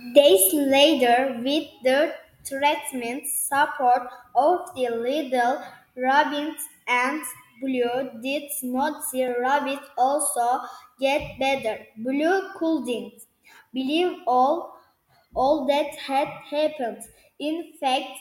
Days later, with the treatment support of the little rabbits and Blue did not the rabbit also get better. Blue couldn't believe all that had happened. In fact,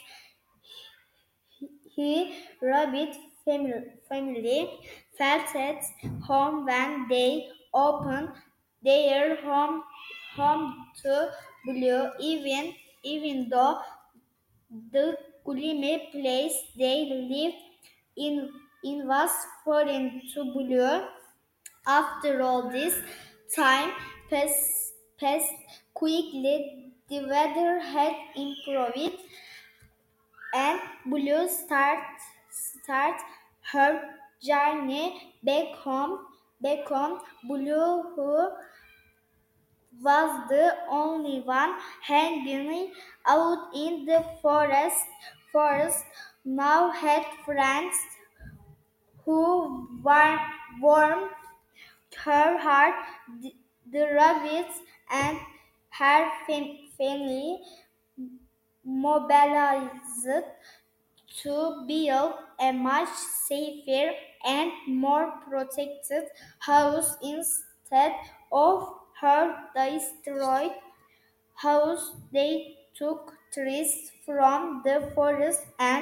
rabbit family felt at home when they opened their home to Blue, even though the gloomy place they lived in was foreign to Blue. After all this time passed quickly, the weather had improved, and Blue start her journey back home. Back home, Blue, who was the only one hanging out in the forest now had friends who warmed her heart. The rabbits and her family mobilized to build a much safer and more protected house instead of her destroyed house. They took trees from the forest and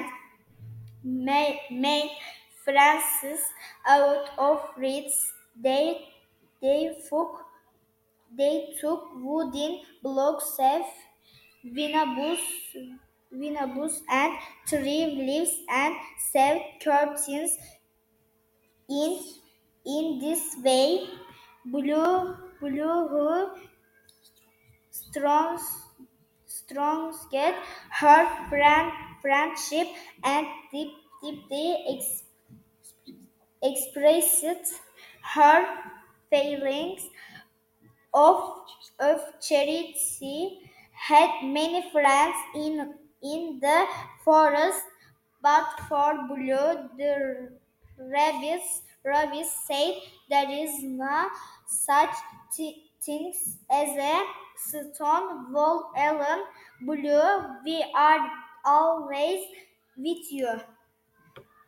made fences out of reeds. They, they took wooden blocks of Vinabus, Vinabus and tree leaves and sewed curtains. In in this way, Blue strong strong get her friendship and deeply expressed her feelings of, of charity, had many friends in the forest, but for Blue, the rabbits said there is no such things as a stone wall alone. Blue, we are always with you.